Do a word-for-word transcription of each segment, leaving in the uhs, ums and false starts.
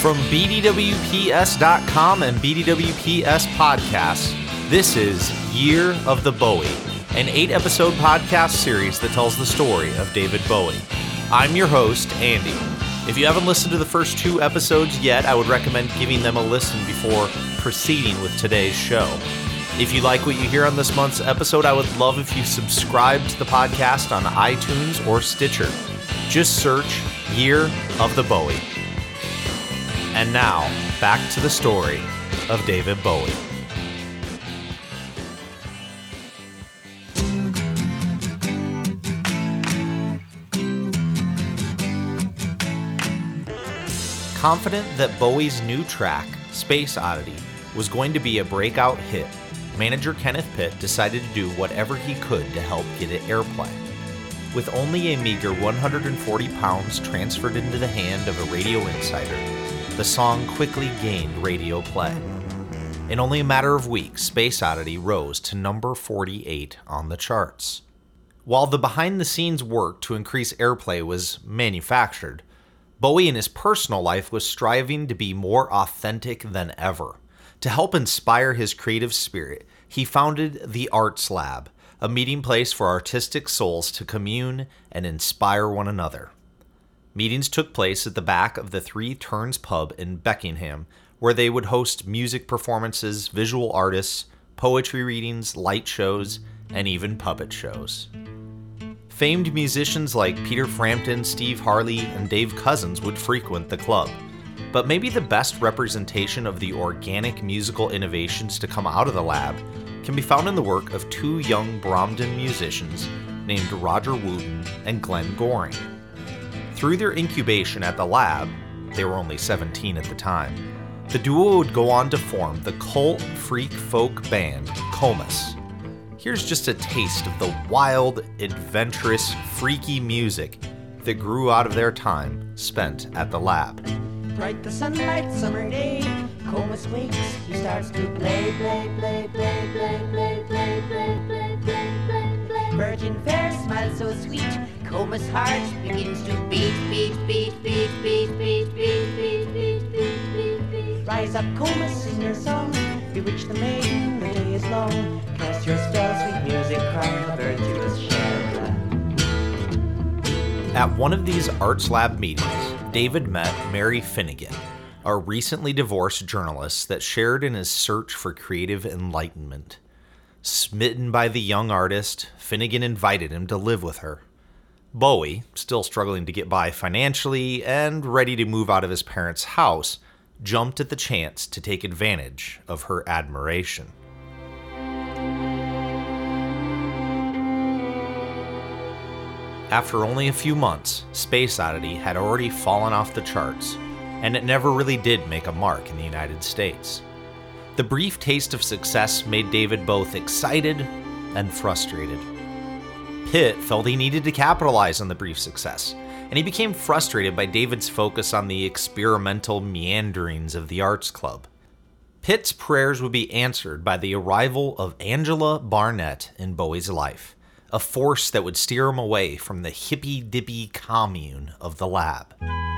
From B D W P S dot com and B D W P S Podcasts, this is Year of the Bowie, an eight-episode podcast series that tells the story of David Bowie. I'm your host, Andy. If you haven't listened to the first two episodes yet, I would recommend giving them a listen before proceeding with today's show. If you like what you hear on this month's episode, I would love if you subscribe to the podcast on iTunes or Stitcher. Just search Year of the Bowie. And now, back to the story of David Bowie. Confident that Bowie's new track, Space Oddity, was going to be a breakout hit, manager Kenneth Pitt decided to do whatever he could to help get it airplay. With only a meager one hundred forty pounds transferred into the hand of a radio insider, the song quickly gained radio play. In only a matter of weeks, Space Oddity rose to number forty-eight on the charts. While the behind-the-scenes work to increase airplay was manufactured, Bowie in his personal life was striving to be more authentic than ever. To help inspire his creative spirit, he founded the Arts Lab, a meeting place for artistic souls to commune and inspire one another. Meetings took place at the back of the Three Turns pub in Beckingham, where they would host music performances, visual artists, poetry readings, light shows, and even puppet shows. Famed musicians like Peter Frampton, Steve Harley, and Dave Cousins would frequent the club. But maybe the best representation of the organic musical innovations to come out of the lab can be found in the work of two young Bromden musicians named Roger Wooten and Glenn Goring. Through their incubation at the lab, they were only seventeen at the time, the duo would go on to form the cult freak folk band Comus. Here's just a taste of the wild, adventurous, freaky music that grew out of their time spent at the lab. Bright the sunlight, summer day, Comus wakes, he starts to play, play, play, play, play, play, play, play, play, play, play, play. Virgin fair, smile so sweet, Comus' heart begins to beat, beat, beat, beat, beat, beat, beat, beat, beat, beat, beat, beat. Rise up, Comus, sing your song, bewitch the maiden, the day is long. Cast your spell, sweet music, cry, a bird through the shell. At one of these Arts Lab meetings, David met Mary Finnegan, a recently divorced journalist that shared in his search for creative enlightenment. Smitten by the young artist, Finnegan invited him to live with her. Bowie, still struggling to get by financially and ready to move out of his parents' house, jumped at the chance to take advantage of her admiration. After only a few months, Space Oddity had already fallen off the charts, and it never really did make a mark in the United States. The brief taste of success made David both excited and frustrated. Pitt felt he needed to capitalize on the brief success, and he became frustrated by David's focus on the experimental meanderings of the Arts Club. Pitt's prayers would be answered by the arrival of Angela Barnett in Bowie's life, a force that would steer him away from the hippy-dippy commune of the lab.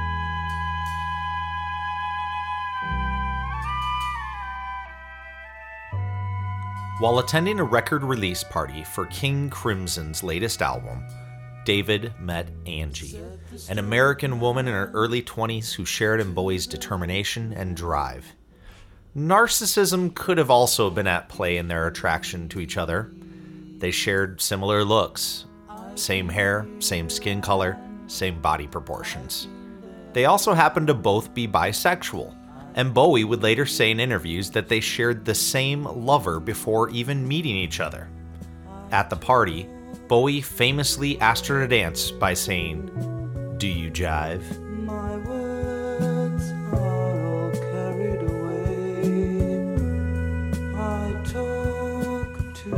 While attending a record release party for King Crimson's latest album, David met Angie, an American woman in her early twenties who shared in Bowie's determination and drive. Narcissism could have also been at play in their attraction to each other. They shared similar looks, same hair, same skin color, same body proportions. They also happened to both be bisexual, and Bowie would later say in interviews that they shared the same lover before even meeting each other. At the party, Bowie famously asked her to dance by saying, "Do you jive?" My words are all carried away. I talk to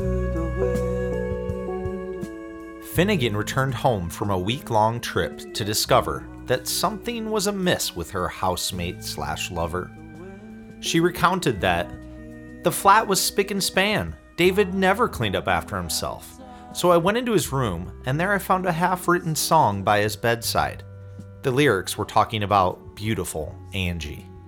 the wind. Finnegan returned home from a week-long trip to discover that something was amiss with her housemate slash lover. She recounted that the flat was spick and span. David never cleaned up after himself. So I went into his room, and there I found a half-written song by his bedside. The lyrics were talking about beautiful Angie.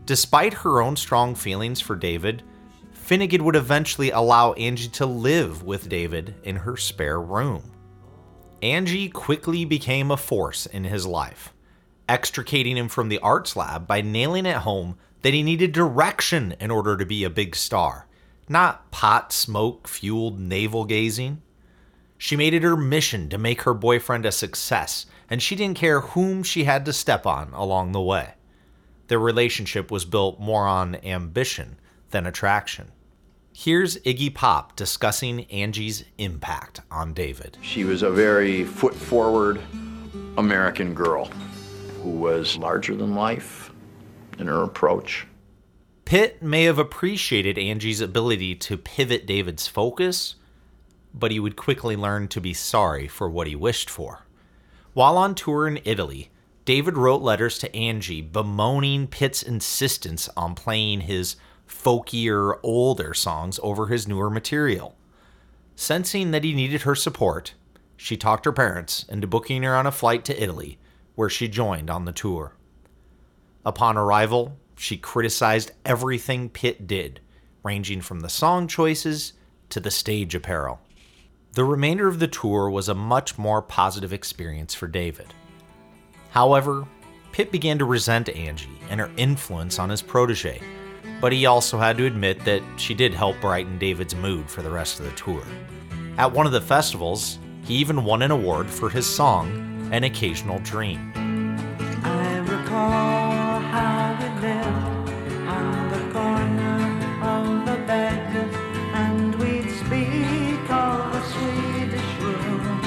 Despite her own strong feelings for David, Finnegan would eventually allow Angie to live with David in her spare room. Angie quickly became a force in his life, extricating him from the arts lab by nailing it home that he needed direction in order to be a big star, not pot smoke fueled navel gazing. She made it her mission to make her boyfriend a success, and she didn't care whom she had to step on along the way. Their relationship was built more on ambition than attraction. Here's Iggy Pop discussing Angie's impact on David. She was a very foot-forward American girl who was larger than life in her approach. Pitt may have appreciated Angie's ability to pivot David's focus, but he would quickly learn to be sorry for what he wished for. While on tour in Italy, David wrote letters to Angie bemoaning Pitt's insistence on playing his folkier, older songs over his newer material. Sensing that he needed her support, she talked her parents into booking her on a flight to Italy, where she joined on the tour. Upon arrival, she criticized everything Pitt did, ranging from the song choices to the stage apparel. The remainder of the tour was a much more positive experience for David. However, Pitt began to resent Angie and her influence on his protege, but he also had to admit that she did help brighten David's mood for the rest of the tour. At one of the festivals, he even won an award for his song, An Occasional Dream. I recall how we lived on the corner of the bed, and we'd speak all the Swedish room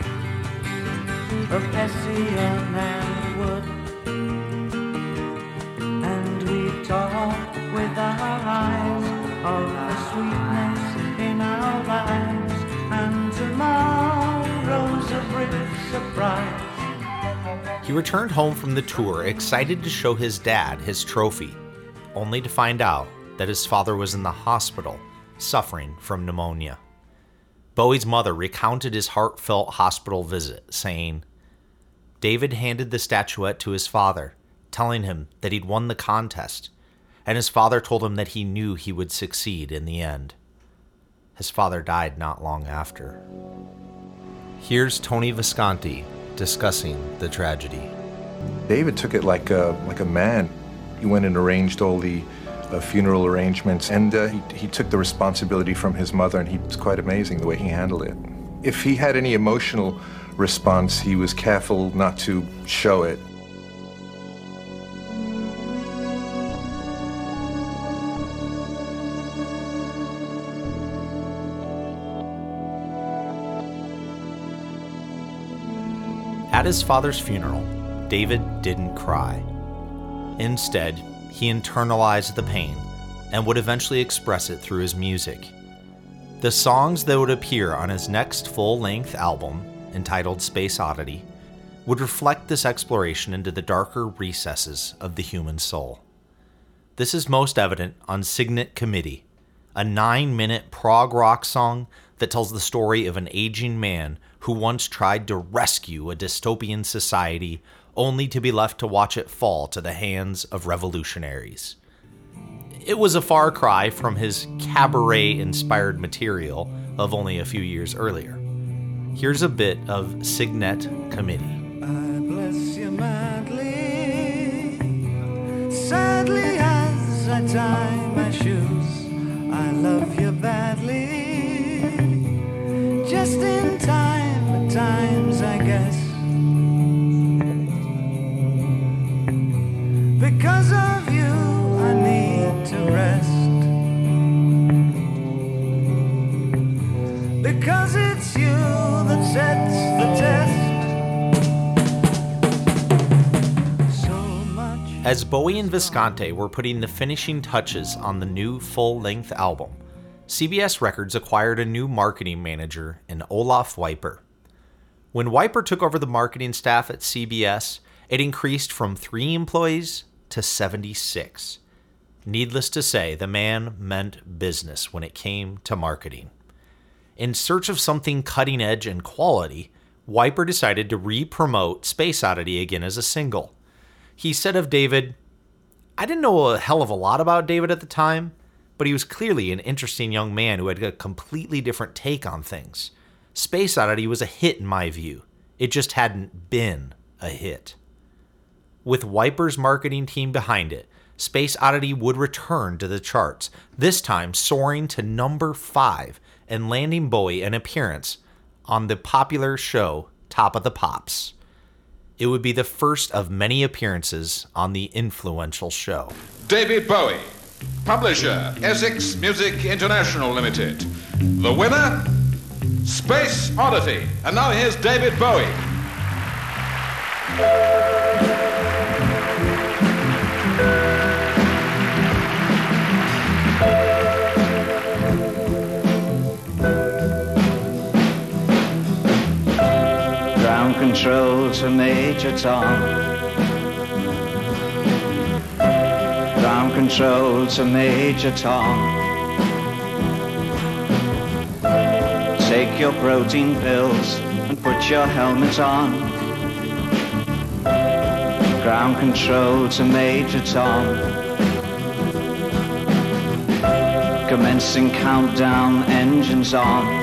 of Hessian and wood, and we'd talk with our eyes of the sweetness in our lives, and tomorrow's a brief surprise. He returned home from the tour excited to show his dad his trophy, only to find out that his father was in the hospital suffering from pneumonia. Bowie's mother recounted his heartfelt hospital visit, saying, David handed the statuette to his father, telling him that he'd won the contest, and his father told him that he knew he would succeed in the end. His father died not long after. Here's Tony Visconti discussing the tragedy. David took it like a, like a man. He went and arranged all the uh, funeral arrangements, and uh, he, he took the responsibility from his mother, and he was quite amazing the way he handled it. If he had any emotional response, he was careful not to show it. At his father's funeral, David didn't cry. Instead, he internalized the pain and would eventually express it through his music. The songs that would appear on his next full-length album, entitled Space Oddity, would reflect this exploration into the darker recesses of the human soul. This is most evident on Signet Committee, a nine-minute prog rock song that tells the story of an aging man who once tried to rescue a dystopian society only to be left to watch it fall to the hands of revolutionaries. It was a far cry from his cabaret-inspired material of only a few years earlier. Here's a bit of Signet Committee. I bless you madly, sadly as I tie my shoes. I love you badly, just in time at times, I guess. Because of you, I need to rest. Because it's you that sets the test. So much. As Bowie and Visconti were putting the finishing touches on the new full-length album, C B S Records acquired a new marketing manager in Olaf Weiper. When Weiper took over the marketing staff at C B S, it increased from three employees to seventy-six. Needless to say, the man meant business when it came to marketing. In search of something cutting edge and quality, Weiper decided to re-promote Space Oddity again as a single. He said of David, I didn't know a hell of a lot about David at the time, but he was clearly an interesting young man who had a completely different take on things. Space Oddity was a hit in my view. It just hadn't been a hit. With Wiper's marketing team behind it, Space Oddity would return to the charts, this time soaring to number five and landing Bowie an appearance on the popular show Top of the Pops. It would be the first of many appearances on the influential show. David Bowie, publisher, Essex Music International Limited. The winner, Space Oddity. And now here's David Bowie. Ground control to Major Tom. Ground control to Major Tom. Take your protein pills and put your helmet on. Ground control to Major Tom. Commencing countdown, engines on.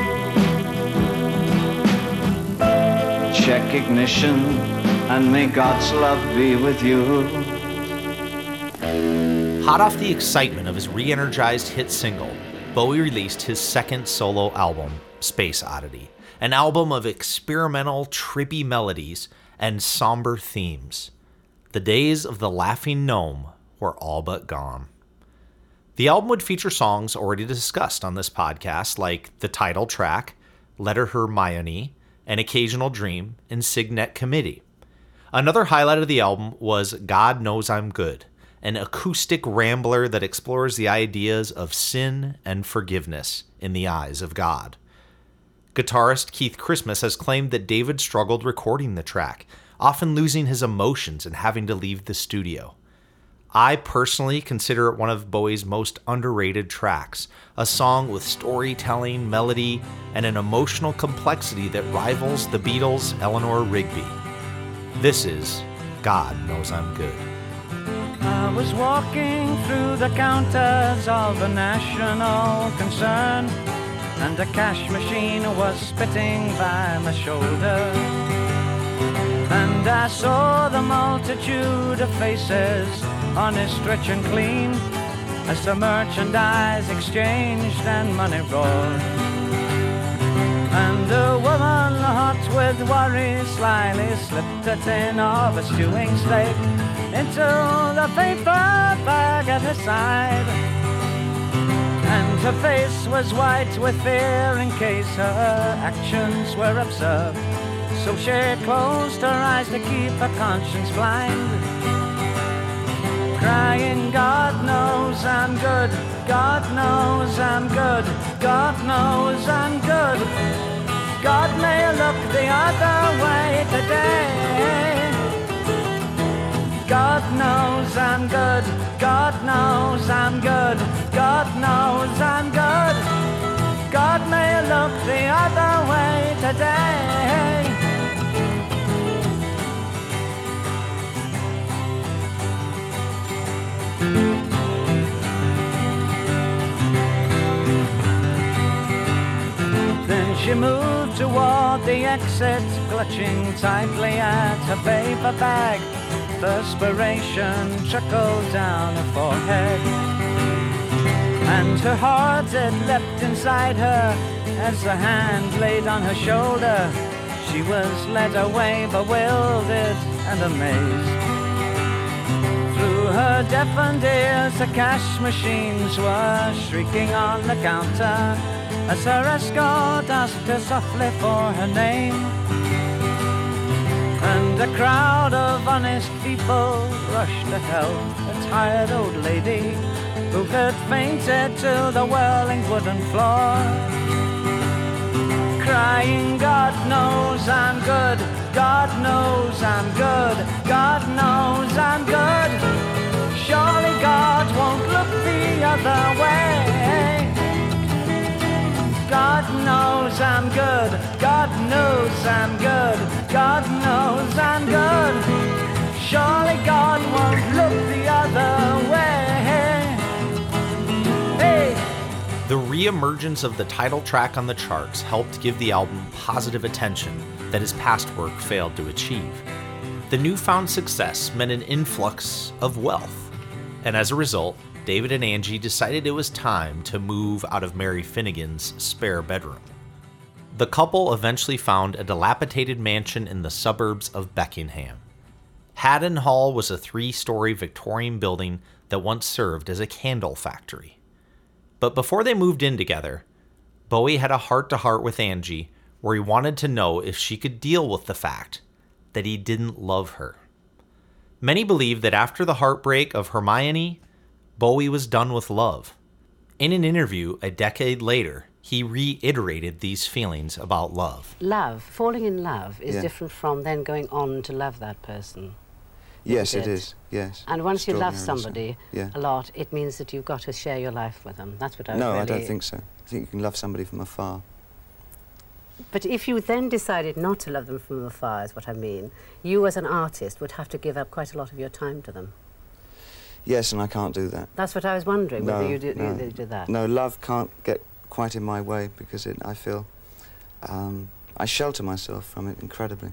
Check ignition, and may God's love be with you. Hot off the excitement of his re-energized hit single, Bowie released his second solo album, Space Oddity, an album of experimental, trippy melodies and somber themes. The days of the Laughing Gnome were all but gone. The album would feature songs already discussed on this podcast, like the title track, Letter Hermione, An Occasional Dream, and Signet Committee. Another highlight of the album was God Knows I'm Good, an acoustic rambler that explores the ideas of sin and forgiveness in the eyes of God. Guitarist Keith Christmas has claimed that David struggled recording the track, often losing his emotions and having to leave the studio. I personally consider it one of Bowie's most underrated tracks, a song with storytelling, melody, and an emotional complexity that rivals the Beatles' Eleanor Rigby. This is God Knows I'm Good. I was walking through the counters of a national concern, and a cash machine was spitting by my shoulder. And I saw the multitude of faces, honest, rich and clean, as the merchandise exchanged and money rolled. And a woman hot with worry slyly slipped a tin of a stewing steak into the paper bag at her side. And her face was white with fear in case her actions were observed. So she closed her eyes to keep her conscience blind, crying, God knows I'm good, God knows I'm good, God knows I'm good. God may look the other way today. God knows I'm good, God knows I'm good, God knows I'm good. God may look the other way today. Then she moved toward the exit, clutching tightly at her paper bag. Perspiration trickled down her forehead, and her heart had leapt inside her as a hand laid on her shoulder. She was led away, bewildered and amazed. Through her deafened ears, the cash machines were shrieking on the counter as her escort asked her softly for her name. And a crowd of honest people rushed to help a tired old lady who had fainted to the whirling wooden floor, crying, God knows I'm good, God knows I'm good, God knows I'm good. Surely God won't look the other way. God knows I'm good, God knows I'm good, God knows I'm good. Surely God won't look the other re-emergence of the title track on the charts helped give the album positive attention that his past work failed to achieve. The newfound success meant an influx of wealth, and as a result, David and Angie decided it was time to move out of Mary Finnegan's spare bedroom. The couple eventually found a dilapidated mansion in the suburbs of Beckenham. Haddon Hall was a three-story Victorian building that once served as a candle factory. But before they moved in together, Bowie had a heart-to-heart with Angie where he wanted to know if she could deal with the fact that he didn't love her. Many believe that after the heartbreak of Hermione, Bowie was done with love. In an interview a decade later, he reiterated these feelings about love. Love, falling in love, is Yeah. different from then going on to love that person. Yes, Isn't it it? is. Yes. And once you love Extraordinarily so. somebody Yeah. a lot, it means that you've got to share your life with them. That's what I No, really... I don't think so. I think you can love somebody from afar. But if you then decided not to love them from afar, is what I mean, you as an artist would have to give up quite a lot of your time to them. Yes, and I can't do that. That's what I was wondering, No, whether you do, no. you do that. No, love can't get quite in my way because it, I feel um, I shelter myself from it incredibly.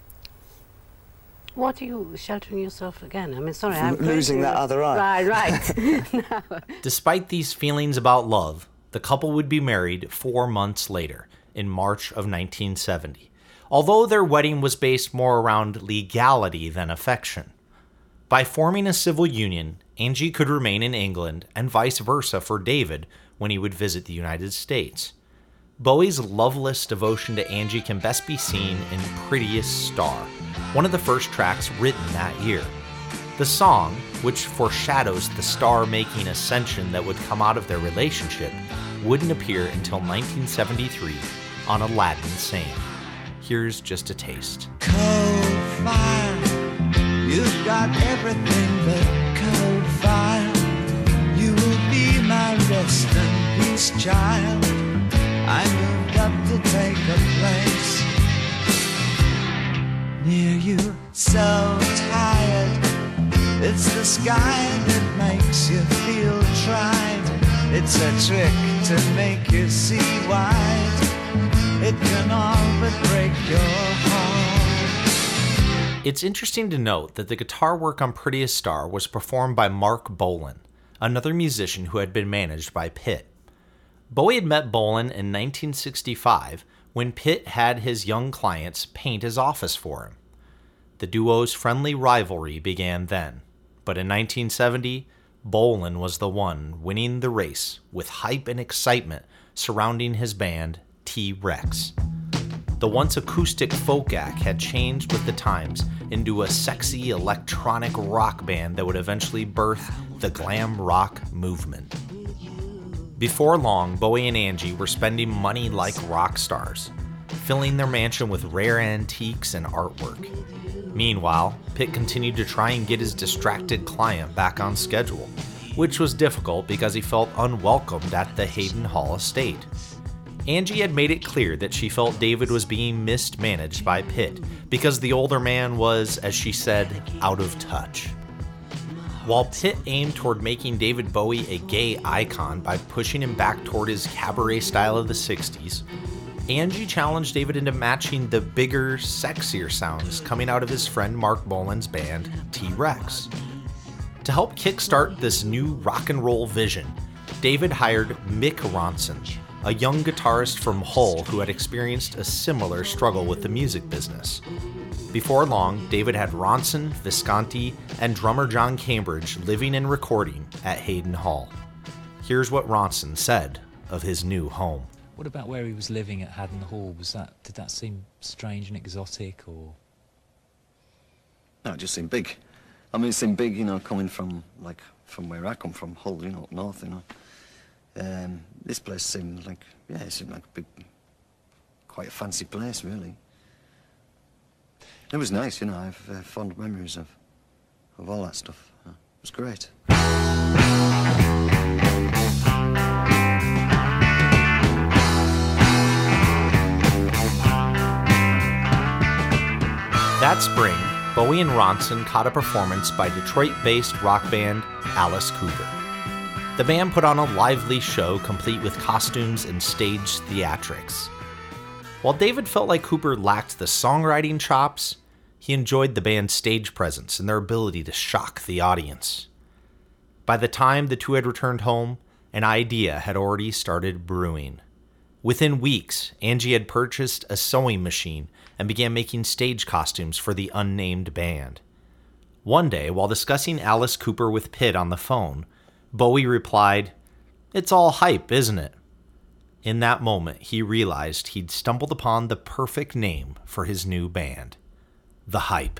What are you sheltering yourself again? I mean, sorry, From I'm going losing to- that other eye. Right, right. No. Despite these feelings about love, the couple would be married four months later, in March of nineteen seventy, although their wedding was based more around legality than affection. By forming a civil union, Angie could remain in England and vice versa for David when he would visit the United States. Bowie's loveless devotion to Angie can best be seen in Prettiest Star, one of the first tracks written that year. The song, which foreshadows the star-making ascension that would come out of their relationship, wouldn't appear until nineteen seventy-three on Aladdin Sane. Here's just a taste. Cold fire, you've got everything but cold fire. You will be my rest and peace, child. I moved up to take a place near you, so tired. It's the sky that makes you feel tried. It's a trick to make you see wide. It can all but break your heart. It's interesting to note that the guitar work on Prettiest Star was performed by Mark Bolan, another musician who had been managed by Pitt. Bowie had met Bolan in nineteen sixty-five when Pitt had his young clients paint his office for him. The duo's friendly rivalry began then, but in nineteen seventy, Bolan was the one winning the race with hype and excitement surrounding his band T-Rex. The once acoustic folk act had changed with the times into a sexy electronic rock band that would eventually birth the glam rock movement. Before long, Bowie and Angie were spending money like rock stars, filling their mansion with rare antiques and artwork. Meanwhile, Pitt continued to try and get his distracted client back on schedule, which was difficult because he felt unwelcomed at the Haddon Hall estate. Angie had made it clear that she felt David was being mismanaged by Pitt because the older man was, as she said, out of touch. While Pitt aimed toward making David Bowie a gay icon by pushing him back toward his cabaret style of the sixties, Angie challenged David into matching the bigger, sexier sounds coming out of his friend Mark Bolan's band, T-Rex. To help kickstart this new rock and roll vision, David hired Mick Ronson, a young guitarist from Hull who had experienced a similar struggle with the music business. Before long, David had Ronson, Visconti, and drummer John Cambridge living and recording at Haddon Hall. Here's what Ronson said of his new home. What about where he was living at Haddon Hall? Was that, did that seem strange and exotic, or? No, it just seemed big. I mean, it seemed big, you know, coming from, like, from where I come from, Hull, you know, up north, you know. Um, this place seemed like, yeah, it seemed like a big, quite a fancy place, really. It was nice, you know, I have uh, fond memories of, of all that stuff. Uh, it was great. That spring, Bowie and Ronson caught a performance by Detroit-based rock band Alice Cooper. The band put on a lively show complete with costumes and stage theatrics. While David felt like Cooper lacked the songwriting chops, he enjoyed the band's stage presence and their ability to shock the audience. By the time the two had returned home, an idea had already started brewing. Within weeks, Angie had purchased a sewing machine and began making stage costumes for the unnamed band. One day, while discussing Alice Cooper with Pitt on the phone, Bowie replied, "It's all hype, isn't it?" In that moment, he realized he'd stumbled upon the perfect name for his new band, The Hype.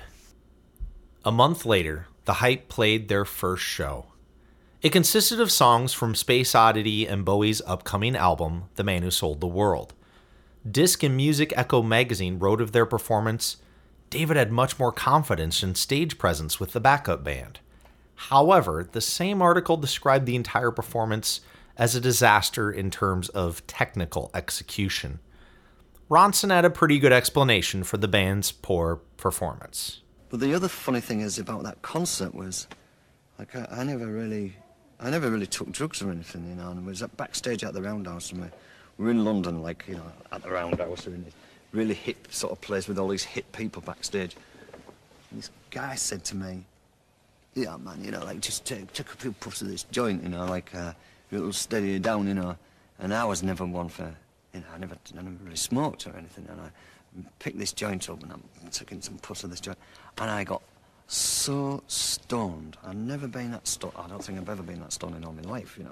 A month later, The Hype played their first show. It consisted of songs from Space Oddity and Bowie's upcoming album, The Man Who Sold the World. Disc and Music Echo magazine wrote of their performance, David had much more confidence and stage presence with the backup band. However, the same article described the entire performance as a disaster in terms of technical execution. Ronson had a pretty good explanation for the band's poor performance. But the other funny thing is about that concert was, like, I, I never really, I never really took drugs or anything, you know, and I was backstage at the Roundhouse, and we were in London, like, you know, at the Roundhouse, we were in this really hip sort of place with all these hip people backstage. And this guy said to me, "Yeah, man, you know, like, just take, take a few puffs of this joint, you know, like, uh, it'll steady you down, you know." And I was never one for, you know, I never, I never really smoked or anything, and I picked this joint up and I took in some puffs of this joint, and I got so stoned. I've never been that stoned. I don't think I've ever been that stoned in all my life, you know.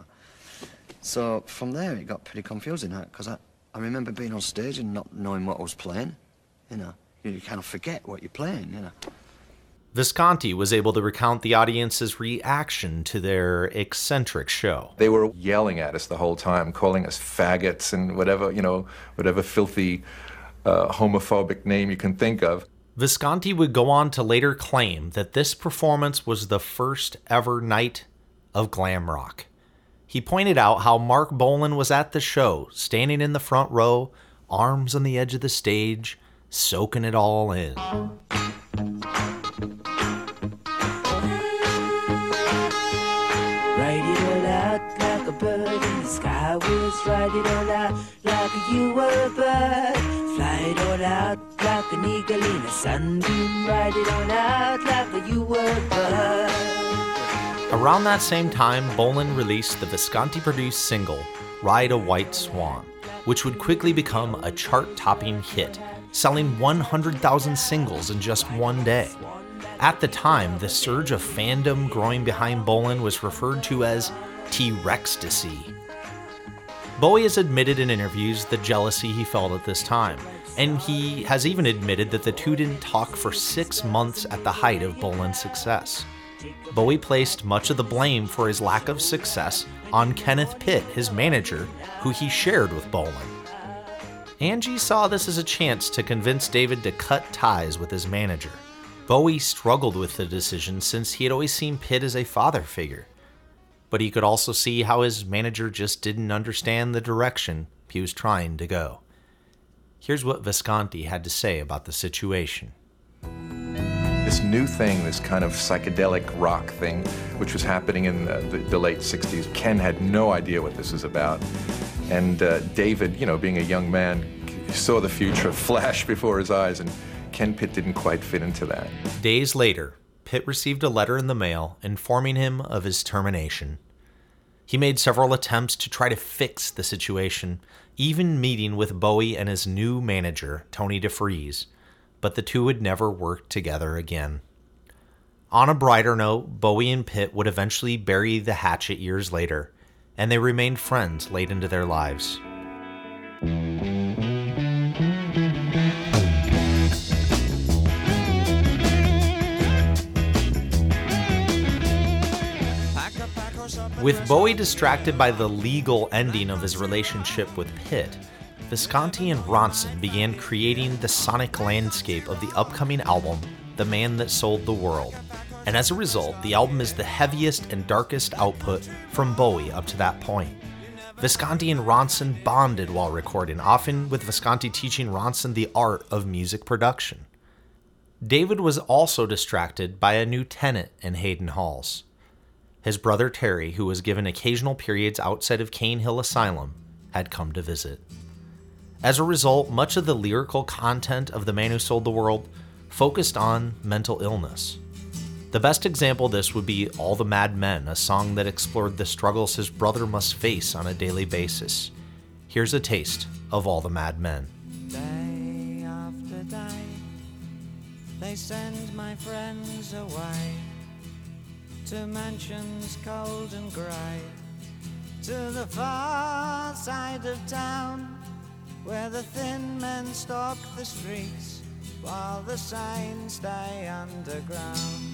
So from there it got pretty confusing, because I, I remember being on stage and not knowing what I was playing, you know. You kind of forget what you're playing, you know. Visconti was able to recount the audience's reaction to their eccentric show. They were yelling at us the whole time, calling us faggots and whatever, you know, whatever filthy uh, homophobic name you can think of. Visconti would go on to later claim that this performance was the first ever night of glam rock. He pointed out how Mark Bolan was at the show, standing in the front row, arms on the edge of the stage, soaking it all in. Write it all out like a bird in the sky. Words, write it all out like you were a bird. Fly it all out like an eagle in a sunbeam. Write it all out like you were a bird. Around that same time, Bolan released the Visconti-produced single, Ride a White Swan, which would quickly become a chart-topping hit, selling one hundred thousand singles in just one day. At the time, the surge of fandom growing behind Bolan was referred to as T-Rextasy. Bowie has admitted in interviews the jealousy he felt at this time, and he has even admitted that the two didn't talk for six months at the height of Bolan's success. Bowie placed much of the blame for his lack of success on Kenneth Pitt, his manager, who he shared with Bolan. Angie saw this as a chance to convince David to cut ties with his manager. Bowie struggled with the decision since he had always seen Pitt as a father figure, but he could also see how his manager just didn't understand the direction he was trying to go. Here's what Visconti had to say about the situation. This new thing, this kind of psychedelic rock thing, which was happening in the, the, the late sixties, Ken had no idea what this was about. And uh, David, you know, being a young man, saw the future flash before his eyes, and Ken Pitt didn't quite fit into that. Days later, Pitt received a letter in the mail informing him of his termination. He made several attempts to try to fix the situation, even meeting with Bowie and his new manager, Tony DeFries, but the two would never work together again. On a brighter note, Bowie and Pitt would eventually bury the hatchet years later, and they remained friends late into their lives. With Bowie distracted by the legal ending of his relationship with Pitt, Visconti and Ronson began creating the sonic landscape of the upcoming album, The Man That Sold the World. And as a result, the album is the heaviest and darkest output from Bowie up to that point. Visconti and Ronson bonded while recording, often with Visconti teaching Ronson the art of music production. David was also distracted by a new tenant in Hayden Halls. his brother Terry, who was given occasional periods outside of Cane Hill Asylum, had come to visit. As a result, much of the lyrical content of The Man Who Sold the World focused on mental illness. The best example of this would be All the Mad Men, a song that explored the struggles his brother must face on a daily basis. Here's a taste of All the Mad Men. Day after day, they send my friends away to mansions cold and grey, to the far side of town, where the thin men stalk the streets while the sane stay underground.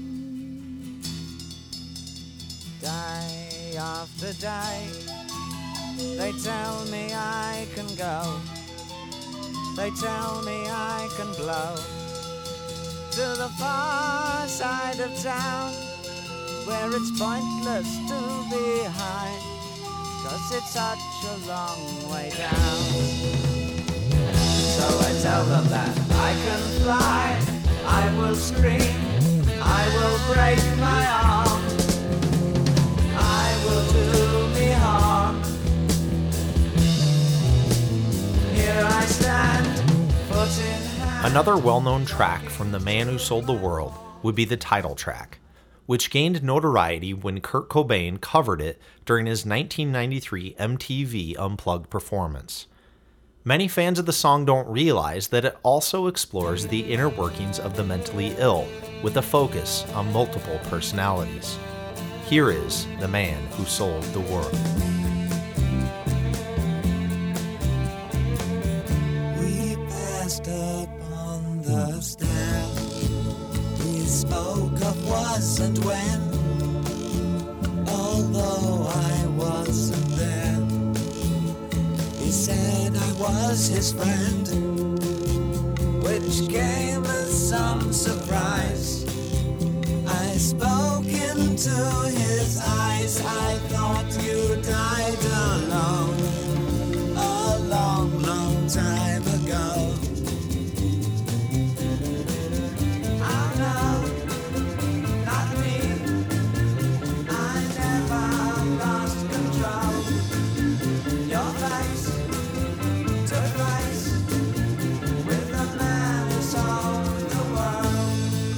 Day after day, they tell me I can go, they tell me I can blow to the far side of town, where it's pointless to be high, 'cause it's such a long way down. So I tell them that I can fly, I will scream, I will break my arm, I will do me harm. Here I stand, foot in hand. Another well-known track from The Man Who Sold the World would be the title track, which gained notoriety when Kurt Cobain covered it during his nineteen ninety-three M T V Unplugged performance. Many fans of the song don't realize that it also explores the inner workings of the mentally ill, with a focus on multiple personalities. Here is The Man Who Sold the World. We passed up on the stair, we spoke of was and when, although I wasn't there. He said I was his friend, which came as some surprise. I spoke into his eyes, I thought you died alone a long, long time ago. Oh no, not me, I never lost control. Your face took place with the man who sold the world.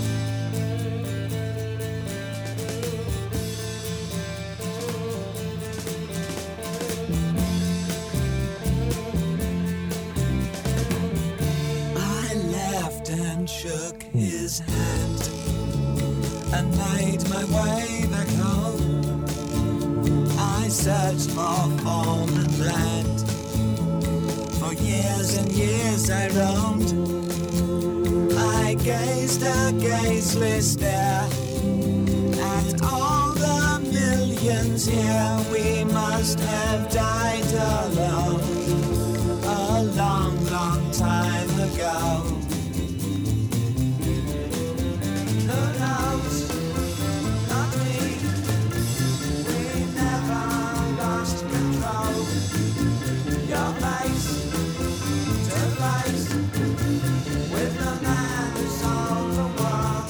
I laughed and shook his hand and made my way back home. I searched for foreign land. For years and years I roamed. I gazed a gazeless stare at all the millions here. We must have died alone a long, long time ago. Who knows? Not me. We never lost control. Your face to face with the man who sold the world.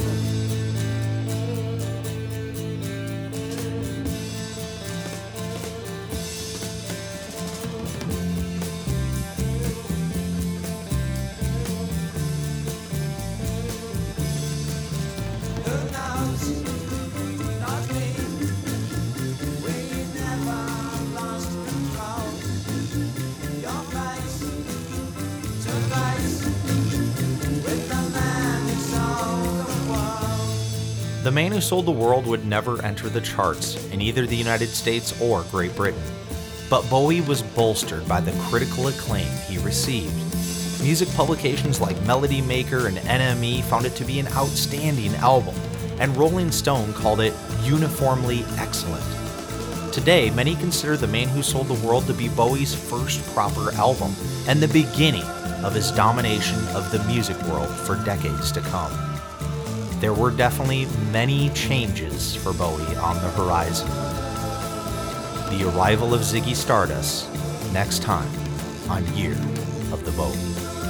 Who knows? Not me. We never lost control. Your face to face with the man who sold the world. The Man Who Sold the World would never enter the charts in either the United States or Great Britain, but Bowie was bolstered by the critical acclaim he received. Music publications like Melody Maker and N M E found it to be an outstanding album, and Rolling Stone called it uniformly excellent. Today, many consider The Man Who Sold the World to be Bowie's first proper album and the beginning of his domination of the music world for decades to come. There were definitely many changes for Bowie on the horizon. The arrival of Ziggy Stardust next time on Year of the Bowie.